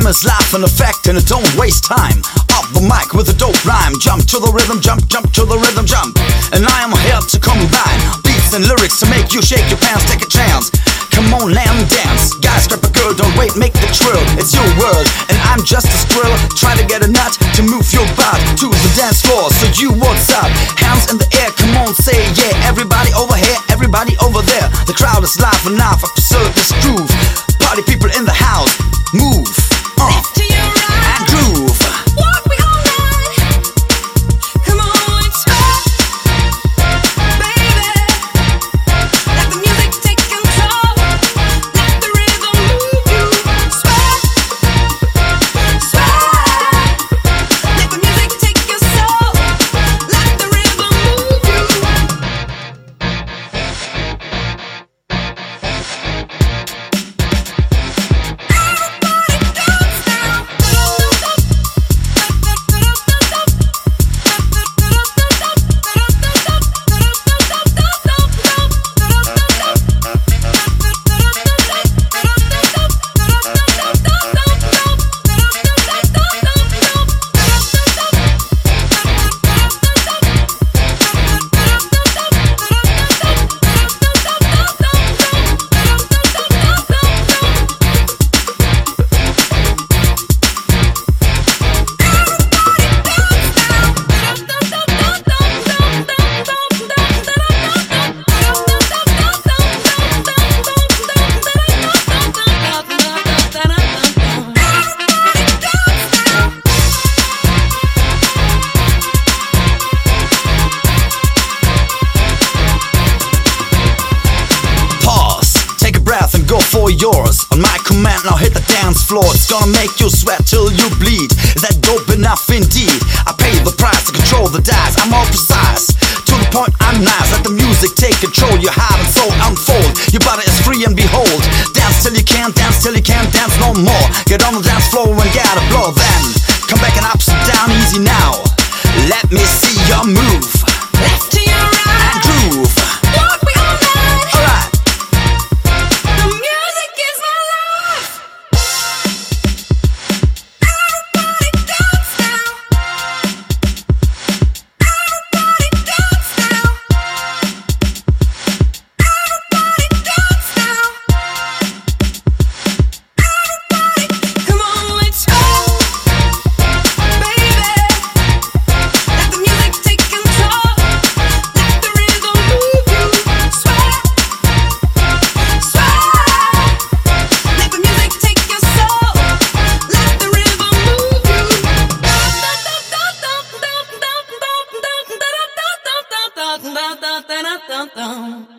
is life in effect and it don't waste time. Up the mic with a dope rhyme. Jump to the rhythm, jump, jump to the rhythm, jump. And I am here to combine beats and lyrics to make you shake your pants, take a chance. Come on, lamb, dance. Guys, grab a girl, don't wait, make the trill. It's your world, and I'm just a squirrel. Try to get a nut to move your butt to the dance floor. So you, what's up? Hands in the air, come on, say yeah. Everybody over here, everybody over there. The crowd is live enough up to serve this groove. Party people in the house, move, left to your right, and groove. walk me all night. Come on, sweat, baby. Let the music take control. Let the rhythm move you. Sweat, sweat. Let the music take your soul. Let the rhythm move you. Go for yours. On my command, now hit the dance floor. It's gonna make you sweat till you bleed. Is that dope enough indeed? I pay the price to control the dice. I'm all precise, to the point I'm nice. Let the music take control. Your heart and soul unfold. Your body is free and behold. Dance till you can't dance, till you can't dance no more. Get on the dance floor and get a blow. Then come back and up and down easy now. Let me see your move. Left to your right, and groove. walk me all night. Alright. The music is my life. Everybody dance now. Everybody dance now. Everybody dance now. Everybody, come on, let's go, baby. Let the music take control. Let the rhythm move you. Sweat, sweat. Let the music take your soul. Let the rhythm move you.